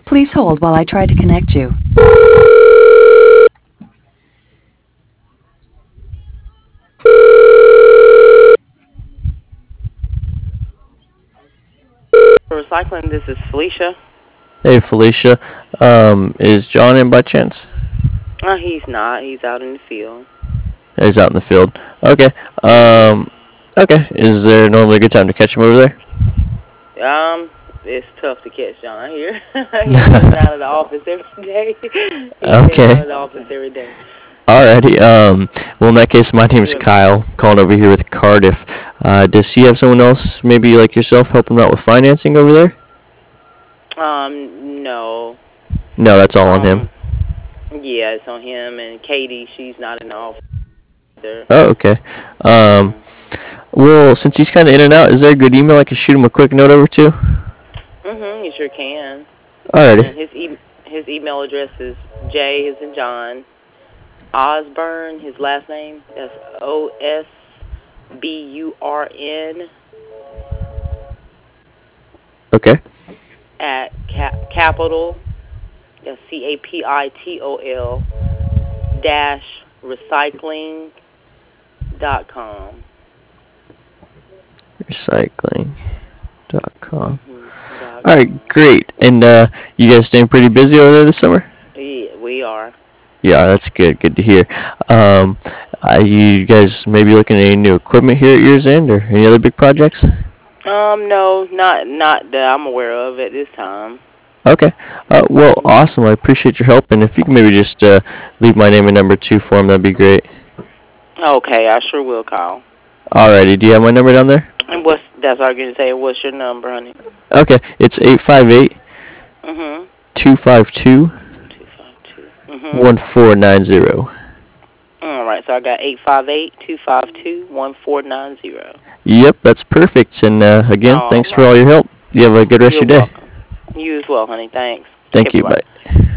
Please hold while I try to connect you. Recycling, this is Felicia. Hey, Felicia. Is John in by chance? He's not. He's out in the field. He's out in the field. Okay. hmm Okay. Is there normally a good time to catch him over there? it's tough to catch John here. He's in and out of the office every day. He's in and out Okay. of the office every day. Alrighty. Well, in that case, my name's Yep. Kyle, calling over here with Cardiff. Does he have someone else, maybe like yourself, helping him out with financing over there? No. No, that's all on him. Um, yeah, it's on him and Katie. She's not in the office either. Oh, okay. Um, Mm. well, since he's kind of in and out, is there a good email I can shoot him a quick note over to? You sure can. Alrighty. And his email address is J as in John Osburn. His last name that's OSBURN Okay. at capital that's CAPITOL dash recycling.com. Recycling.com. Dot Alright, com. great. And you guys staying pretty busy over there this summer? Yeah, we are. Yeah, that's good. Good to hear. Um, you guys maybe looking at any new equipment here at year's end or any other big projects? No, not that I'm aware of at this time. Okay. Well, Mhm. awesome. I appreciate your help. And if you can maybe just leave my name and number too for him, that'd be great. Okay, I sure will, Kyle. Alrighty. Do you have my number down there? And that's what I was gonna say. What's your number, honey? Okay. It's 858 Mhm. 252 252. Mhm. 1490. All right. So I got 858-252-1490. Yep, that's perfect. And again, All thanks for right. all your help. You have a good rest You're of your day. welcome. You as well, honey. Thanks. Okay. Thank Bye you. bye. Bye.